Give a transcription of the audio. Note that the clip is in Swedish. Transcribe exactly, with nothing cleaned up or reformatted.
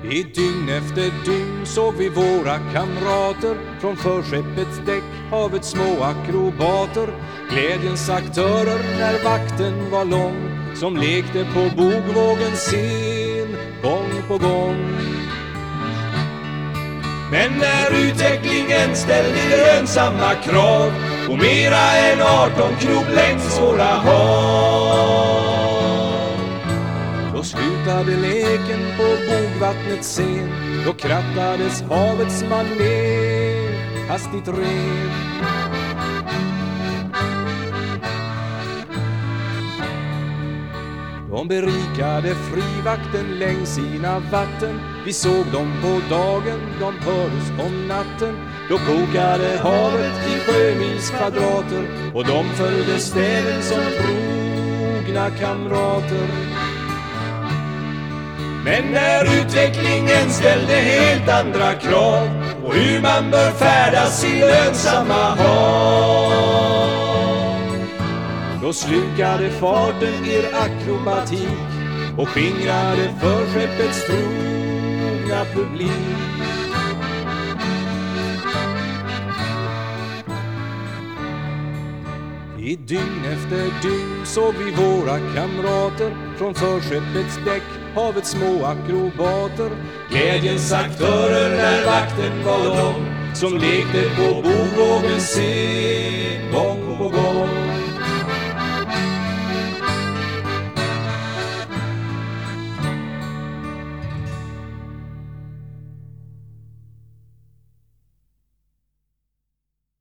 I dygn efter dygn såg vi våra kamrater från förskeppets däck, havets små akrobater, glädjens aktörer när vakten var lång, som lekte på bogvågens scen gång på gång. Men när utvecklingen ställde lönsamma krav på mera än arton knop längs våra hav, då slutade leken på bogvattnets scen, då krattades havets maner hastigt rev. De berikade frivakten längs sina vatten, vi såg dem på dagen, de hördes om natten. Då kokade havet i sjömils kvadrater och de följde stäven som trogna kamrater. Men när utvecklingen ställde helt andra krav på hur man bör färdas i lönsamma hav, då slukade farten er akrobatik och skingrade förskeppets trogna publik. I dygn efter dygn såg vi våra kamrater från förskeppets däck, havets små akrobater, glädjens aktörer när vakten var de, som lekte på bogvågens scen